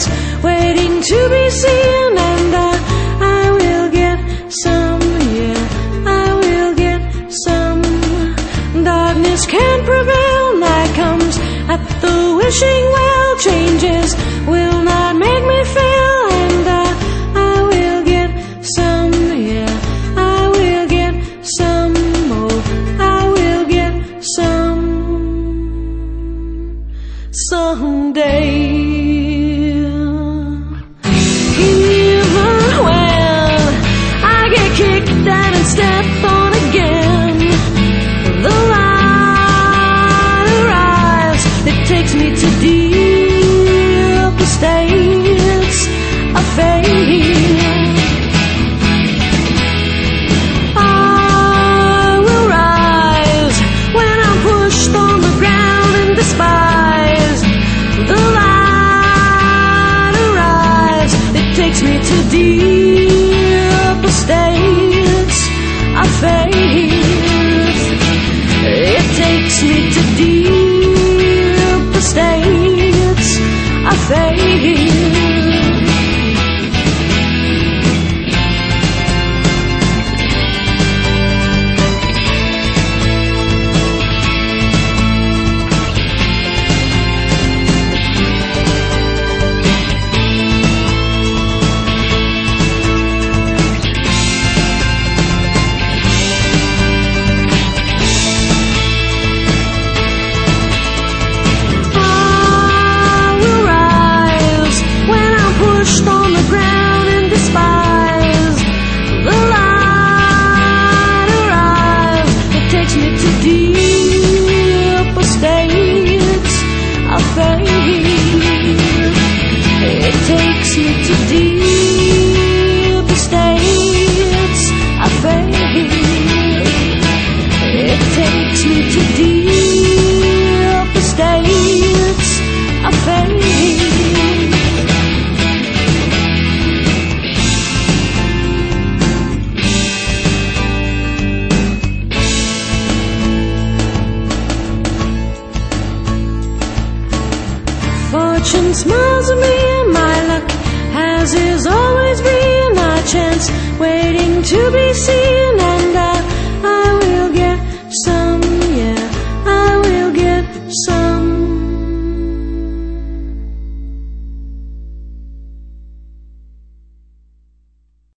chance waiting to be seen, and I will get some, yeah, I will get some. Darkness can't prevail, night comes at the wishing well. Changes will not make me fail, and I will get some, yeah, I will get some, oh, I will get some someday. Even when I get kicked down and stepped on again, the light arrives. It takes me to deeper states of faith. I will rise when I'm pushed on the ground and despised. The light arrives. It takes me to deeper states of faith. It takes me to deeper states of faith. Fortune smiles at me and my luck, as is always been our chance, waiting to be seen.